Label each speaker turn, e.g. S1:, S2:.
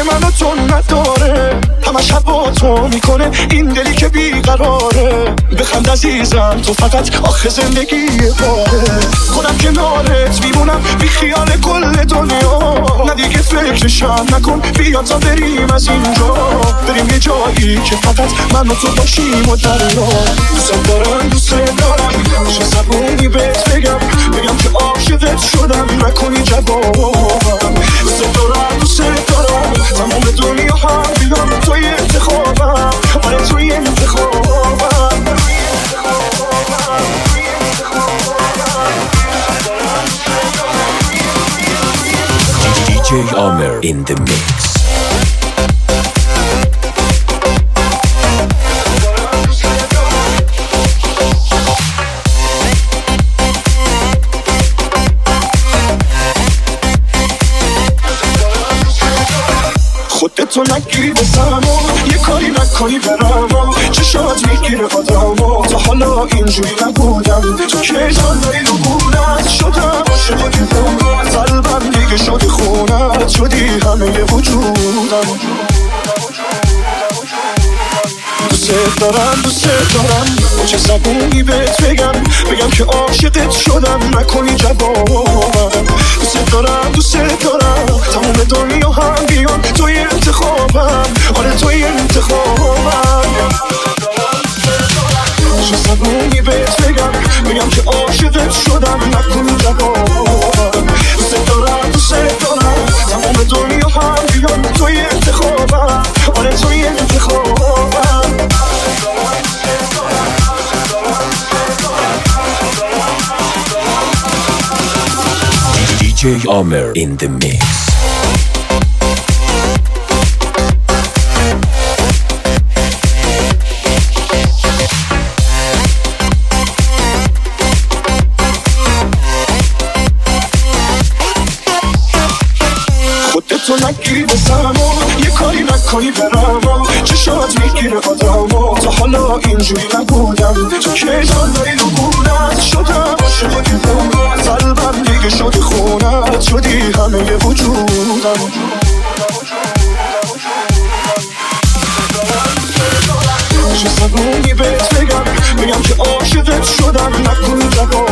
S1: منو تو نداره، همش هوا تو میکنه این دلی که بیقراره. بخند عزیزم تو فقط آخه زندگی باره، خودم کنارت میمونم بی خیال کل دنیا. نه دیگه فکرشم نکن، بیا تا بریم از اینجا، بریم یه جایی که فقط من و تو باشیم و دریا. دوست دارم دوست دارم، چه زبونی بهت بگم که عاشقت شدم، نکنی جوابم. دوست دارم دوست دارم، تمام دنیا هم بیان توی انتخابم، آره توی انتخابم.
S2: DJ Amer in the mix.
S1: خودتو نگیری بسرمو، یه کاری نکنی برمو، چشات میگیره آدمو. تا حالا اینجوری نبودم، تو که جان داری رو بودت شدم، عاشق دیوونت، قلبم دیگه شده خونت، شدی همه وجودم. دوست دارم دوست دارم، چه زبونی بهت بگم که عاشقت شدم، نکنی جوابم. دوست دارم دوست دارم، تمام دنیا هم بیان توی انتخابم، آره توی انتخابم. چه زبونی بهت بگم که عاشقت شدم، نکنی جوابم. دوست دارم دوست دارم، تمام دنیا هم بیان توی انتخابم، آره توی انتخابم.
S2: DJ Amer in the mix.
S1: خودتو نگیری بسرمو، یه کاری نکنی برمو، چشات میگیره آدمو. تا حالا اینجوری نبودم، تو که جان داری رو بودت شدم، عاشق دیوونت، قلبم دیگه شده خونت، شدی همه وجودم. چه زبونی بهت بگم که عاشقت شدم، نکنی جواب.